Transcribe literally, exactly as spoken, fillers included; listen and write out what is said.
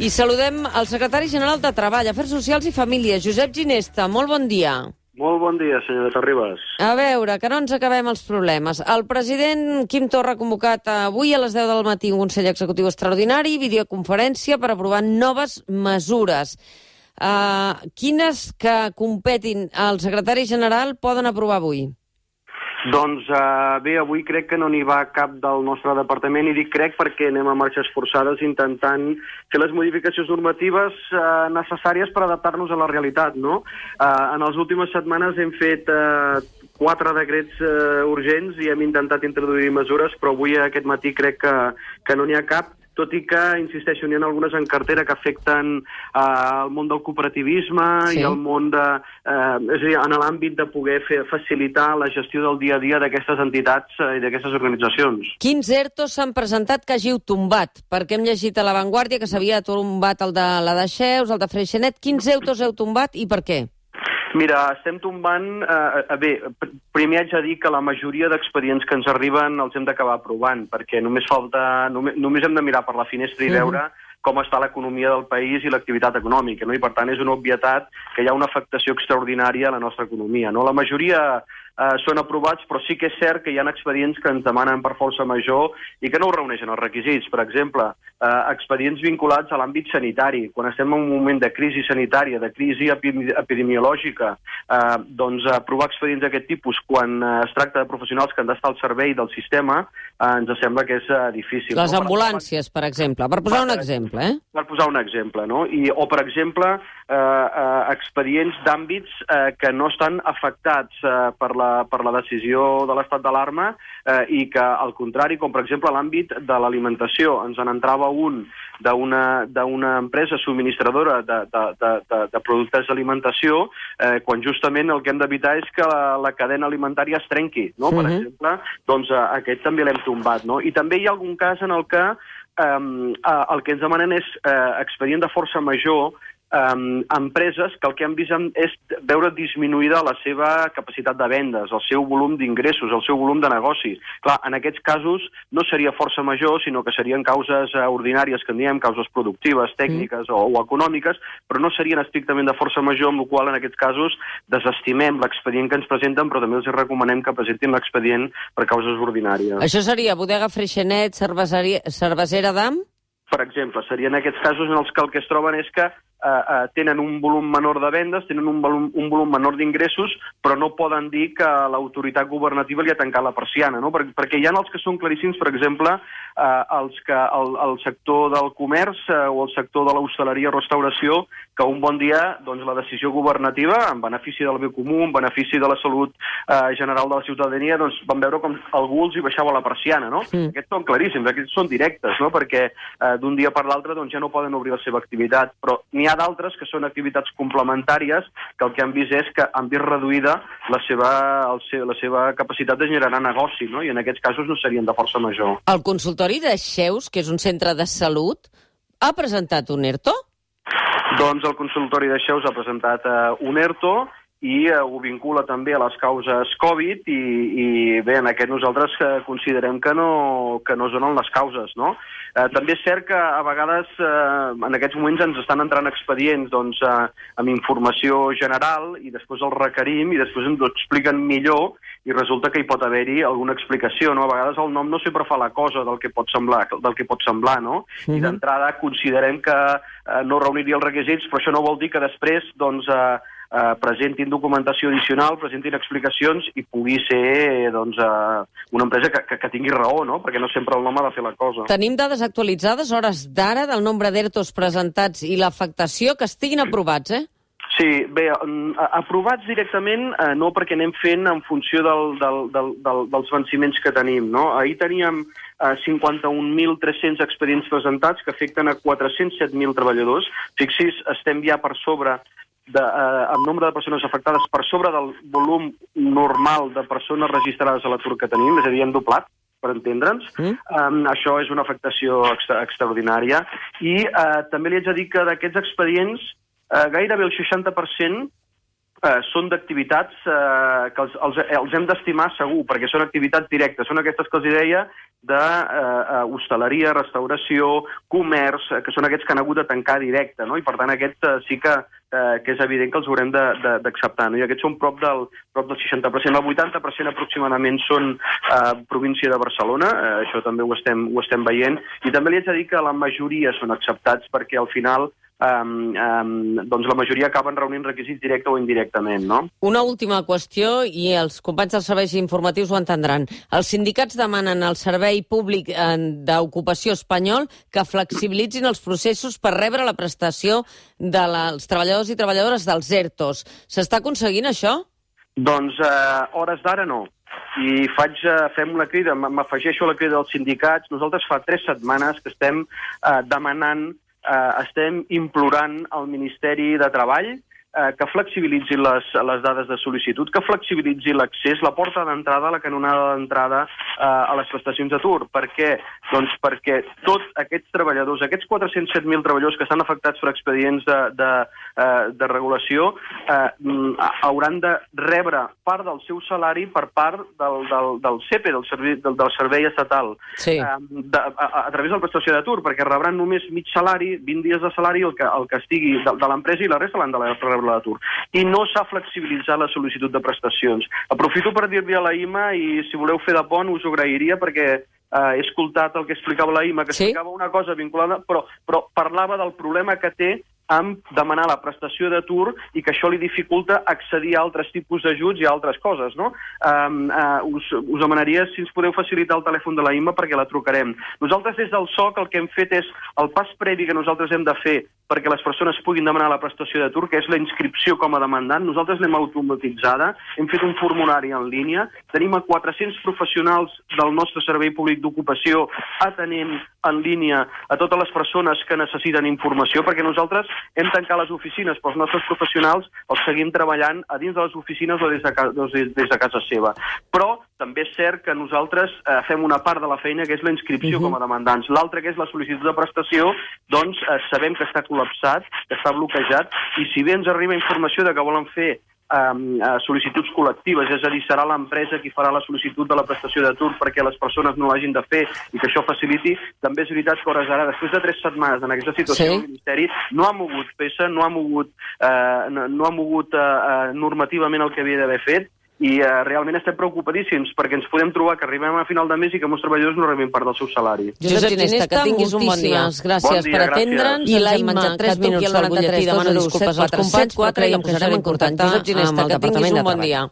I saludem el secretari general de Treball, Afers Socials i Famílies, Josep Ginesta. Molt bon dia. Molt bon dia, senyora Terribas. A veure, que no ens acabem els problemes. El president Quim Torra ha convocat avui a les deu del matí un Consell Executiu Extraordinari, videoconferència per aprovar noves mesures. Uh, quines que competin al secretari general poden aprovar avui? Doncs uh, bé, avui crec que no n'hi va cap del nostre departament, i dic crec perquè anem a marxes forçades intentant fer les modificacions normatives uh, necessàries per adaptar-nos a la realitat, no? Uh, en les últimes setmanes hem fet uh, quatre decrets uh, urgents i hem intentat introduir mesures, però avui aquest matí crec que, que no n'hi ha cap, tot i que, insisteixo, n'hi ha algunes en cartera que afecten uh, el món del cooperativisme sí. i el món de... Uh, és a dir, en l'àmbit de poder fer, facilitar la gestió del dia a dia d'aquestes entitats uh, i d'aquestes organitzacions. Quins ERTOs s'han presentat que hàgiu tombat? Perquè hem llegit a La Vanguardia que s'havia tombat el de la Deixeus, el de Freixenet. Quins ERTOs heu tombat i per què? Mira, estem tombant... Eh, bé, primer haig de dir que la majoria d'expedients que ens arriben els hem d'acabar aprovant, perquè només falta... Només, només hem de mirar per la finestra i veure com està l'economia del país i l'activitat econòmica, no? I per tant és una obvietat que hi ha una afectació extraordinària a la nostra economia, no? La majoria eh, són aprovats, però sí que és cert que hi ha expedients que ens demanen per força major i que no ho reuneixen els requisits. Per exemple, eh, expedients vinculats a l'àmbit sanitari. Quan estem en un moment de crisi sanitària, de crisi epidemiològica, eh, doncs aprovar expedients d'aquest tipus quan eh, es tracta de professionals que han d'estar al servei del sistema eh, ens sembla que és eh, difícil. Les no? ambulàncies, per exemple, per posar un exemple. Eh? Per posar un exemple, no? I, o, per exemple, eh, eh, expedients d'àmbits eh, que no estan afectats eh, per, la, per la decisió de l'estat d'alarma eh, i que, al contrari, com per exemple l'àmbit de l'alimentació, ens en entrava un d'una empresa subministradora de, de, de, de, de productes d'alimentació eh, quan justament el que hem d'evitar és que la, la cadena alimentària es trenqui, no? Uh-huh. Per exemple, doncs eh, aquest també l'hem tombat, no? I també hi ha algun cas en el que Um, uh, el que ens demanen és uh, expedient de força major um, empreses que el que han vist és veure disminuïda la seva capacitat de vendes, el seu volum d'ingressos, el seu volum de negoci. Clar, en aquests casos no seria força major, sinó que serien causes uh, ordinàries, que en diem, causes productives, tècniques mm. o, o econòmiques, però no serien estrictament de força major, amb la qual en aquests casos desestimem l'expedient que ens presenten, però també els recomanem que presentin l'expedient per causes ordinàries. Això seria bodega Freixenet, cervesera d'Am? Per exemple, serien aquests casos en els que el que es troben és que eh, eh, tenen un volum menor de vendes, tenen un volum, un volum menor d'ingressos, però no poden dir que l'autoritat governativa li ha tancat la persiana, no? Per, perquè hi ha els que són claríssims, per exemple, eh, els que, el, el sector del comerç eh, o el sector de l'hostaleria o restauració, que un bon dia doncs, la decisió governativa, en benefici del bé comú, en benefici de la salut eh, general de la ciutadania, doncs van veure com algú els hi baixava la persiana, no? Sí. Aquests són claríssims, aquests són directes, no? Perquè eh, d'un dia per l'altre doncs, ja no poden obrir la seva activitat, però n'hi ha d'altres que són activitats complementàries que el que han vist és que han vist reduïda la seva, el seu, la seva capacitat de generar negoci, no? I en aquests casos no serien de força major. El consultori de Xeus, que és un centre de salut, ha presentat un ERTO? Doncs el consultori de Xeus ha presentat uh, un ERTO i uh, ho vincula també a les causes Covid i, i bé, en aquest nosaltres uh, considerem que no, que no donen les causes, no? Uh, també és cert que a vegades uh, en aquests moments ens estan entrant expedients doncs, uh, amb informació general i després els requerim i després ens ho expliquen millor i resulta que hi pot haver-hi alguna explicació, no? A vegades el nom no sempre fa la cosa del que pot semblar, del que pot semblar, no? Uh-huh. I d'entrada considerem que uh, no reuniria els requisits, però això no vol dir que després doncs, uh, uh, presentin documentació addicional, presentin explicacions i pugui ser doncs, uh, una empresa que, que, que tingui raó, no? Perquè no sempre el nom ha de fer la cosa. Tenim dades actualitzades, hores d'ara, del nombre d'ERTOs presentats i l'afectació que estiguin aprovats, eh? Sí, bé, aprovats directament eh, no, perquè anem fent en funció del, del, del, del, dels venciments que tenim, no? Ahir teníem eh, cinquanta-un mil tres-cents expedients presentats que afecten a quatre-cents set mil treballadors. Fixis, estem ja per sobre de, eh, el nombre de persones afectades per sobre del volum normal de persones registrades a l'atur que tenim, és a dir, hem doblat, per entendre'ns. Mm. Um, això és una afectació extra, extraordinària. I uh, també li haig de dir que d'aquests expedients Uh, gairebé el seixanta per cent Uh, són d'activitats uh, que els, els, els hem d'estimar segur, perquè són activitats directes, són aquestes que els deia de uh, uh, hostaleria, restauració, comerç, uh, que són aquests que han hagut de tancar directe, no? I per tant aquests uh, sí que, uh, que és evident que els haurem d'acceptar, no? I aquests són prop del, prop del seixanta per cent, el vuitanta per cent aproximadament són uh, província de Barcelona, uh, això també ho estem, ho estem veient, i també li haig de dir que la majoria són acceptats perquè al final Um, um, doncs la majoria acaben reunint requisits directe o indirectament, no? Una última qüestió, i els companys dels serveis informatius ho entendran. Els sindicats demanen al Servei Públic d'Ocupació espanyol que flexibilitzin els processos per rebre la prestació dels treballadors i treballadores dels ERTOs. S'està aconseguint això? Doncs uh, hores d'ara no. I faig, uh, fem una crida, m'afegeixo a la crida dels sindicats. Nosaltres fa tres setmanes que estem uh, demanant Uh, estem implorant al Ministeri de Treball uh, que flexibilitzi les, les dades de sol·licitud, que flexibilitzi l'accés, la porta d'entrada, la canonada d'entrada uh, a les prestacions d'atur. Per què? Doncs perquè tots aquests treballadors, aquests quatre-cents set mil treballadors que estan afectats per expedients de, de, uh, de regulació, uh, hauran de rebre part del seu salari per part del, del, del C E P E, del servei, del, del servei estatal, sí. uh, de, a, a través de la prestació d'atur, perquè rebran només mig salari, vint dies de salari, el que, el que estigui de, de l'empresa, i la resta l'han de rebre l'atur. I no s'ha flexibilitzat la sol·licitud de prestacions. Aprofito per dir-li a la I M A, i si voleu fer de pont us ho agrairia, perquè uh, he escoltat el que explicava la I M A, que sí? explicava una cosa vinculada, però, però parlava del problema que té amb demanar la prestació d'atur i que això li dificulta accedir a altres tipus d'ajuts i a altres coses, no? Um, uh, us, us demanaria si ens podeu facilitar el telèfon de la I M A perquè la trucarem. Nosaltres des del S O C el que hem fet és el pas previ que nosaltres hem de fer perquè les persones puguin demanar la prestació d'atur, que és la inscripció com a demandant. Nosaltres l'hem automatitzada, hem fet un formulari en línia, tenim a quatre-cents professionals del nostre Servei Públic d'Ocupació atenent en línia a totes les persones que necessiten informació, perquè nosaltres hem tancat les oficines, però els nostres professionals els seguim treballant a dins de les oficines o des de, ca des, des de casa seva. Però també és cert que nosaltres eh, fem una part de la feina, que és la inscripció uh-huh. com a demandants. L'altra, que és la sol·licitud de prestació, doncs eh, sabem que està col·lapsat, que està bloquejat, i si bé ens arriba informació de que volen fer Um, uh, sol·licituds col·lectives, és a dir, serà l'empresa qui farà la sol·licitud de la prestació d'atur perquè les persones no l'hagin de fer i que això faciliti, també és veritat que hores ara, després de tres setmanes en aquesta situació, sí. el Ministeri no ha mogut peça, no ha mogut, uh, no, no ha mogut uh, uh, normativament el que havia d'haver fet, i uh, realment estem preocupadíssims perquè ens podem trobar que arribem a final de mes i que molts treballadors no rebin part del seu salari. Josep Ginesta, que tinguis un bon dia. Gràcies bon dia, per atendre'ns. I la I M A, que truqui al noranta-tres, demana disculpes als companys, però creiem que serem en contacte amb el departament de treball.